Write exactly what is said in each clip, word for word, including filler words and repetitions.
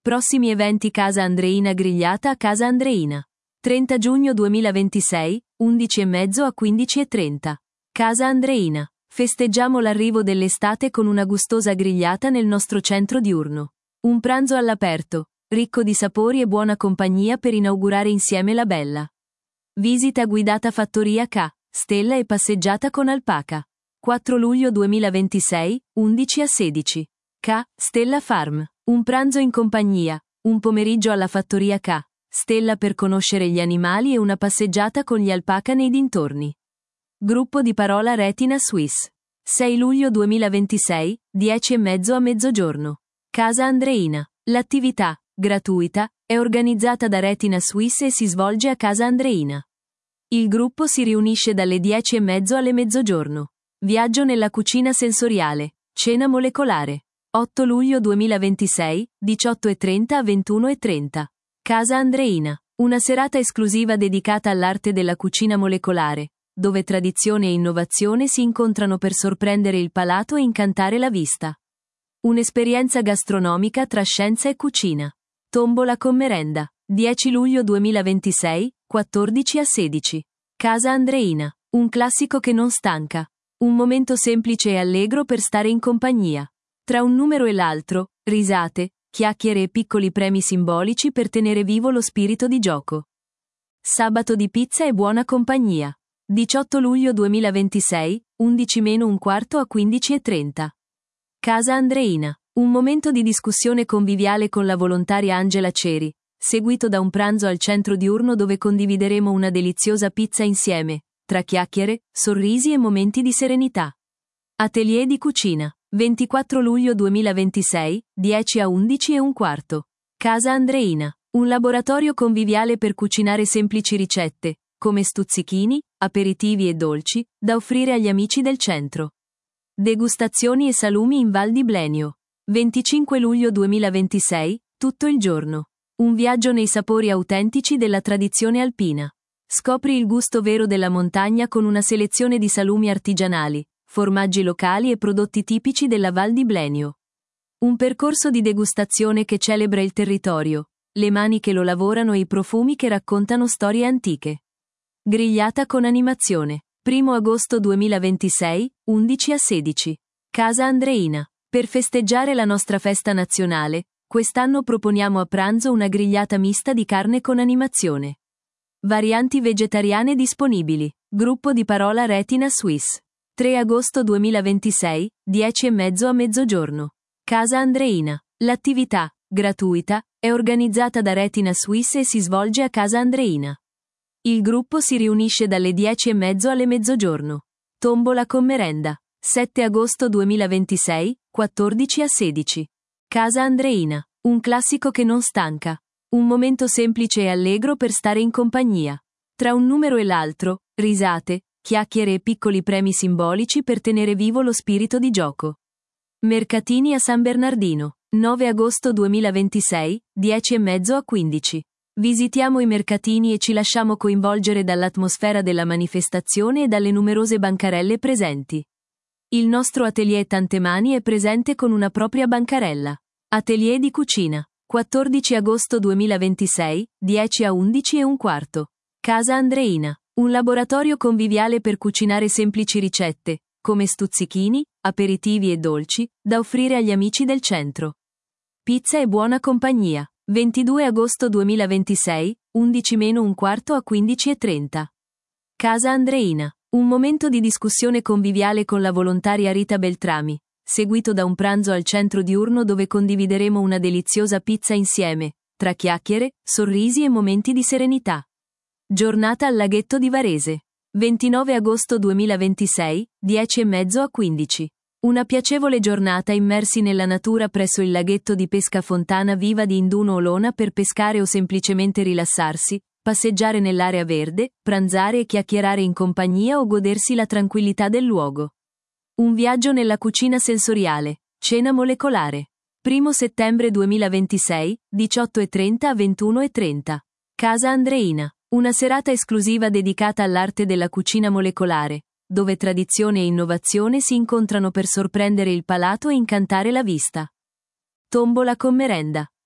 Prossimi eventi Casa Andreina grigliata a Casa Andreina. trenta giugno duemilaventisei, undici e mezzo a quindici e trenta. Casa Andreina. Festeggiamo l'arrivo dell'estate con una gustosa grigliata nel nostro centro diurno. Un pranzo all'aperto, ricco di sapori e buona compagnia per inaugurare insieme la bella. Visita guidata Fattoria K, Stella e passeggiata con Alpaca. quattro luglio duemilaventisei, undici a sedici. K, Stella Farm. Un pranzo in compagnia, un pomeriggio alla Fattoria K, Stella per conoscere gli animali e una passeggiata con gli alpaca nei dintorni. Gruppo di parola Retina Swiss. sei luglio duemilaventisei, dieci e mezzo a mezzogiorno. Casa Andreina. L'attività, gratuita, è organizzata da Retina Swiss e si svolge a Casa Andreina. Il gruppo si riunisce dalle dieci e mezzo alle mezzogiorno. Viaggio nella cucina sensoriale. Cena molecolare. otto luglio duemilaventisei, diciotto e trenta a ventuno e trenta. Casa Andreina. Una serata esclusiva dedicata all'arte della cucina molecolare, dove tradizione e innovazione si incontrano per sorprendere il palato e incantare la vista. Un'esperienza gastronomica tra scienza e cucina. Tombola con merenda. dieci luglio duemilaventisei, quattordici a sedici. Casa Andreina. Un classico che non stanca. Un momento semplice e allegro per stare in compagnia. Tra un numero e l'altro, risate, chiacchiere e piccoli premi simbolici per tenere vivo lo spirito di gioco. Sabato di pizza e buona compagnia. diciotto luglio duemilaventisei, undici meno un quarto a quindici e trenta. Casa Andreina. Un momento di discussione conviviale con la volontaria Angela Ceri, seguito da un pranzo al centro diurno dove condivideremo una deliziosa pizza insieme, tra chiacchiere, sorrisi e momenti di serenità. Atelier di cucina. ventiquattro luglio duemilaventisei, dieci a undici e un quarto. Casa Andreina. Un laboratorio conviviale per cucinare semplici ricette, come stuzzichini, aperitivi e dolci, da offrire agli amici del centro. Degustazioni e salumi in Val di Blenio. venticinque luglio duemilaventisei, tutto il giorno. Un viaggio nei sapori autentici della tradizione alpina. Scopri il gusto vero della montagna con una selezione di salumi artigianali, formaggi locali e prodotti tipici della Val di Blenio. Un percorso di degustazione che celebra il territorio, le mani che lo lavorano e i profumi che raccontano storie antiche. Grigliata con animazione. primo agosto duemilaventisei, undici a sedici. Casa Andreina. Per festeggiare la nostra festa nazionale, quest'anno proponiamo a pranzo una grigliata mista di carne con animazione. Varianti vegetariane disponibili. Gruppo di parola Retina Swiss. tre agosto duemilaventisei, dieci e mezzo a mezzogiorno. Casa Andreina. L'attività, gratuita, è organizzata da Retina Swiss e si svolge a Casa Andreina. Il gruppo si riunisce dalle dieci e mezzo alle mezzogiorno. Tombola con merenda. sette agosto duemilaventisei, quattordici a sedici. Casa Andreina. Un classico che non stanca. Un momento semplice e allegro per stare in compagnia. Tra un numero e l'altro, risate, chiacchiere e piccoli premi simbolici per tenere vivo lo spirito di gioco. Mercatini a San Bernardino. nove agosto duemilaventisei, dieci e mezzo a quindici. Visitiamo i mercatini e ci lasciamo coinvolgere dall'atmosfera della manifestazione e dalle numerose bancarelle presenti. Il nostro atelier Tante Mani è presente con una propria bancarella. Atelier di cucina. quattordici agosto duemilaventisei, dieci a undici e un quarto. Casa Andreina. Un laboratorio conviviale per cucinare semplici ricette, come stuzzichini, aperitivi e dolci, da offrire agli amici del centro. Pizza e buona compagnia. ventidue agosto duemilaventisei, undici meno un quarto a quindici e trenta. Casa Andreina. Un momento di discussione conviviale con la volontaria Rita Beltrami, seguito da un pranzo al centro diurno dove condivideremo una deliziosa pizza insieme, tra chiacchiere, sorrisi e momenti di serenità. Giornata al laghetto di Varese. ventinove agosto duemilaventisei, dieci e mezzo a quindici. Una piacevole giornata immersi nella natura presso il laghetto di pesca Fontana Viva di Induno Olona per pescare o semplicemente rilassarsi, passeggiare nell'area verde, pranzare e chiacchierare in compagnia o godersi la tranquillità del luogo. Un viaggio nella cucina sensoriale. Cena molecolare. primo settembre duemilaventisei, diciotto e trenta a ventuno e trenta. Casa Andreina. Una serata esclusiva dedicata all'arte della cucina molecolare, dove tradizione e innovazione si incontrano per sorprendere il palato e incantare la vista. Tombola con merenda.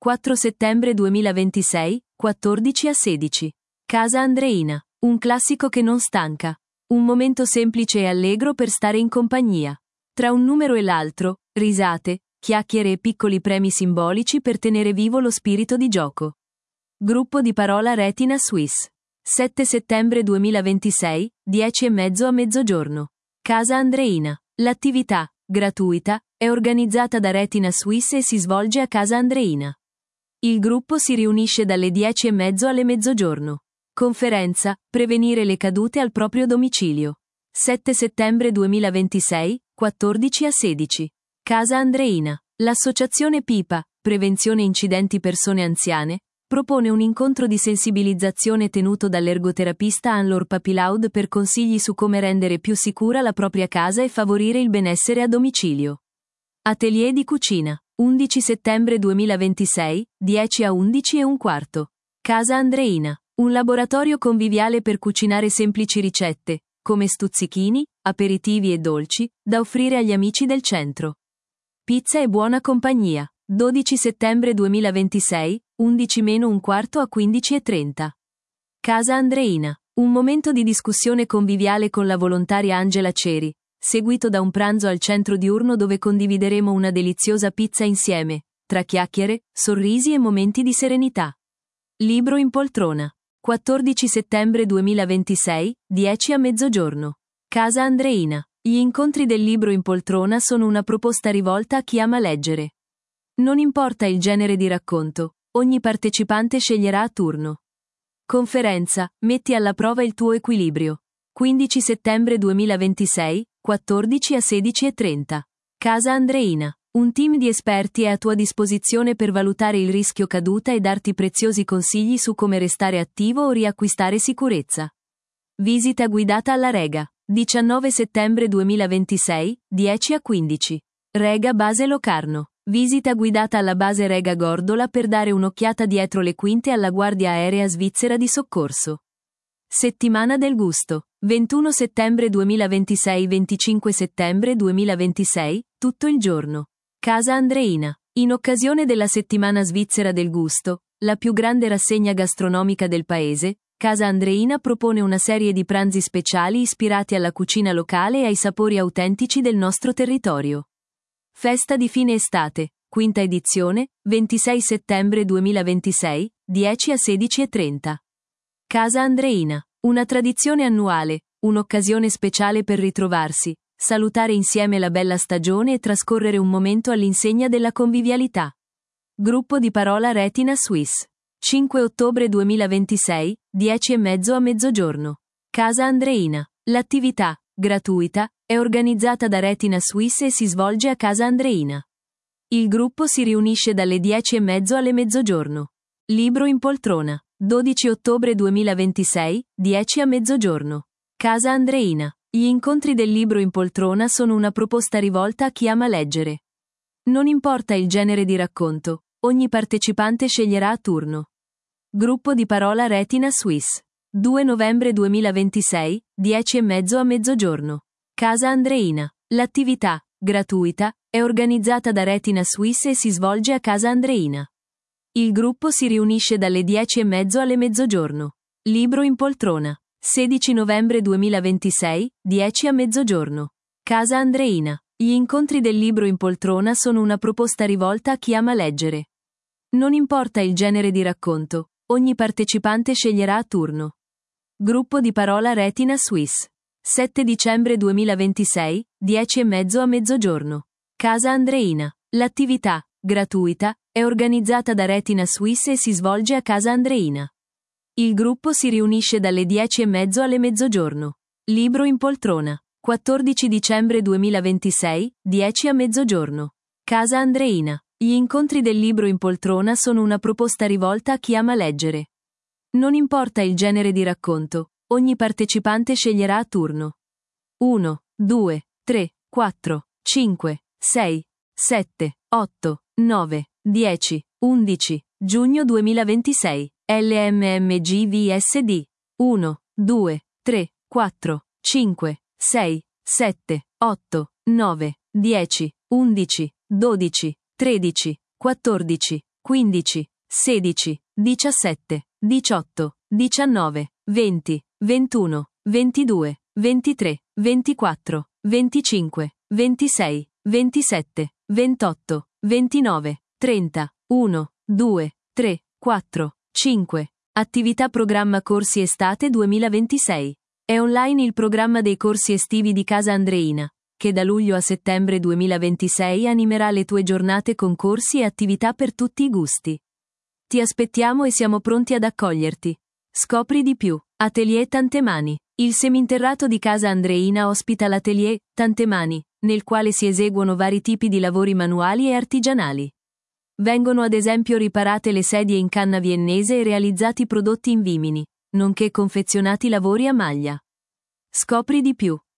quattro settembre duemilaventisei, quattordici a sedici. Casa Andreina. Un classico che non stanca. Un momento semplice e allegro per stare in compagnia. Tra un numero e l'altro, risate, chiacchiere e piccoli premi simbolici per tenere vivo lo spirito di gioco. Gruppo di parola Retina Suisse. sette settembre duemilaventisei, dieci e mezzo a mezzogiorno. Casa Andreina. L'attività, gratuita, è organizzata da Retina Suisse e si svolge a Casa Andreina. Il gruppo si riunisce dalle dieci e mezzo alle mezzogiorno. Conferenza, prevenire le cadute al proprio domicilio. sette settembre duemilaventisei, quattordici a sedici. Casa Andreina. L'associazione Pipa, Prevenzione Incidenti Persone Anziane, propone un incontro di sensibilizzazione tenuto dall'ergoterapista Anne-Laure Papilaud per consigli su come rendere più sicura la propria casa e favorire il benessere a domicilio. Atelier di cucina. undici settembre duemilaventisei, dieci a undici e un quarto. Casa Andreina. Un laboratorio conviviale per cucinare semplici ricette, come stuzzichini, aperitivi e dolci, da offrire agli amici del centro. Pizza e buona compagnia. dodici settembre duemilaventisei, undici meno un quarto a quindici e trenta. Casa Andreina. Un momento di discussione conviviale con la volontaria Angela Ceri, seguito da un pranzo al centro diurno dove condivideremo una deliziosa pizza insieme, tra chiacchiere, sorrisi e momenti di serenità. Libro in poltrona. quattordici settembre duemilaventisei, dieci a mezzogiorno. Casa Andreina. Gli incontri del libro in poltrona sono una proposta rivolta a chi ama leggere. Non importa il genere di racconto, ogni partecipante sceglierà a turno. Conferenza, metti alla prova il tuo equilibrio. quindici settembre duemilaventisei, quattordici a sedici e trenta. Casa Andreina. Un team di esperti è a tua disposizione per valutare il rischio caduta e darti preziosi consigli su come restare attivo o riacquistare sicurezza. Visita guidata alla Rega. diciannove settembre duemilaventisei, dieci a quindici. Rega Base Locarno. Visita guidata alla base Rega Gordola per dare un'occhiata dietro le quinte alla Guardia Aerea Svizzera di Soccorso. Settimana del Gusto. ventuno settembre duemilaventisei venticinque settembre duemilaventisei, tutto il giorno. Casa Andreina. In occasione della Settimana Svizzera del Gusto, la più grande rassegna gastronomica del paese, Casa Andreina propone una serie di pranzi speciali ispirati alla cucina locale e ai sapori autentici del nostro territorio. Festa di fine estate, quinta edizione, ventisei settembre duemilaventisei, dieci a sedici e trenta. Casa Andreina. Una tradizione annuale, un'occasione speciale per ritrovarsi, salutare insieme la bella stagione e trascorrere un momento all'insegna della convivialità. Gruppo di parola Retina Suisse. cinque ottobre duemilaventisei, dieci e mezzo a mezzogiorno. Casa Andreina. L'attività, gratuita, è organizzata da Retina Suisse e si svolge a Casa Andreina. Il gruppo si riunisce dalle dieci e mezzo alle mezzogiorno. Libro in poltrona. dodici ottobre duemilaventisei, dieci a mezzogiorno. Casa Andreina. Gli incontri del libro in poltrona sono una proposta rivolta a chi ama leggere. Non importa il genere di racconto, ogni partecipante sceglierà a turno. Gruppo di parola Retina Suisse. due novembre duemilaventisei, dieci e mezzo a mezzogiorno. Casa Andreina. L'attività, gratuita, è organizzata da Retina Suisse e si svolge a Casa Andreina. Il gruppo si riunisce dalle dieci e mezzo alle mezzogiorno. Libro in poltrona. sedici novembre duemilaventisei, dieci a mezzogiorno. Casa Andreina. Gli incontri del libro in poltrona sono una proposta rivolta a chi ama leggere. Non importa il genere di racconto, ogni partecipante sceglierà a turno. Gruppo di parola Retina Suisse. sette dicembre duemilaventisei, dieci e mezzo a mezzogiorno. Casa Andreina. L'attività, gratuita, è organizzata da Retina Suisse e si svolge a Casa Andreina. Il gruppo si riunisce dalle dieci e mezzo alle mezzogiorno. Libro in poltrona. quattordici dicembre duemilaventisei, dieci a mezzogiorno. Casa Andreina. Gli incontri del libro in poltrona sono una proposta rivolta a chi ama leggere. Non importa il genere di racconto, ogni partecipante sceglierà a turno. uno, due, tre, quattro, cinque, sei, sette, otto, nove, dieci, undici. Giugno duemilaventisei. L M M G V S D. uno, due, tre, quattro, cinque, sei, sette, otto, nove, dieci, undici, dodici, tredici, quattordici, quindici, sedici, diciassette, diciotto, diciannove, venti, ventuno, ventidue, ventitré, ventiquattro, venticinque, ventisei, ventisette, ventotto, ventinove, trenta, uno, due, tre, quattro, cinque. Attività programma corsi estate duemilaventisei. È online il programma dei corsi estivi di Casa Andreina, che da luglio a settembre duemilaventisei animerà le tue giornate con corsi e attività per tutti i gusti. Ti aspettiamo e siamo pronti ad accoglierti. Scopri di più. Atelier Tante Mani. Il seminterrato di Casa Andreina ospita l'Atelier Tante Mani, nel quale si eseguono vari tipi di lavori manuali e artigianali. Vengono ad esempio riparate le sedie in canna viennese e realizzati prodotti in vimini, nonché confezionati lavori a maglia. Scopri di più.